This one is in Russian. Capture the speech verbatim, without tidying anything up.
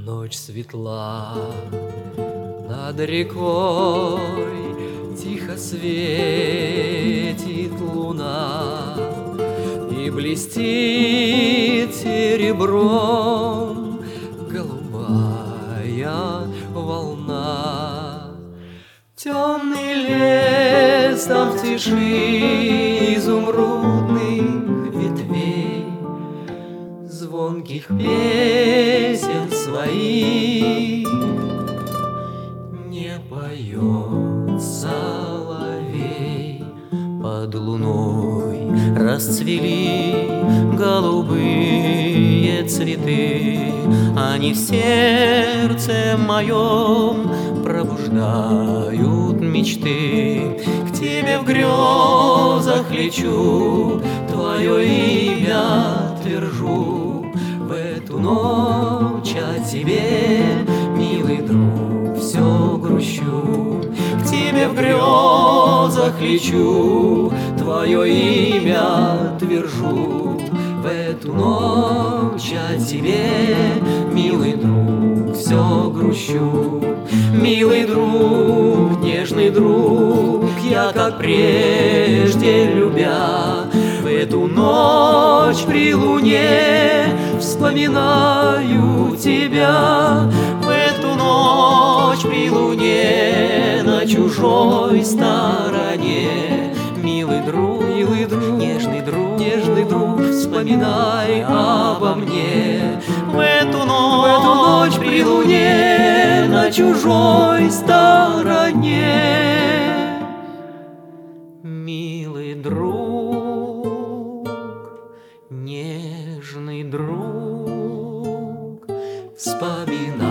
Ночь светла, над рекой тихо светит луна и блестит серебром голубая волна. Темный лес там в тиши изумрудных ветвей, звонких песен своих не поет соловей. Под луной расцвели голубые цветы, они в сердце моем пробуждают мечты. К тебе в грезах лечу, твое имя твержу. В эту ночь о тебе, милый друг, все грущу. К тебе в грезах лечу, твое имя твержу. В эту ночь о тебе, милый друг, все грущу. Милый друг, нежный друг, я как прежде любя, в эту ночь при луне вспоминаю тебя. В эту ночь при луне на чужой стороне, милый друг, милый друг, нежный друг, нежный друг, вспоминай обо мне. В эту ночь, в эту ночь при луне на чужой стороне, милый друг, нежный друг, вспоминай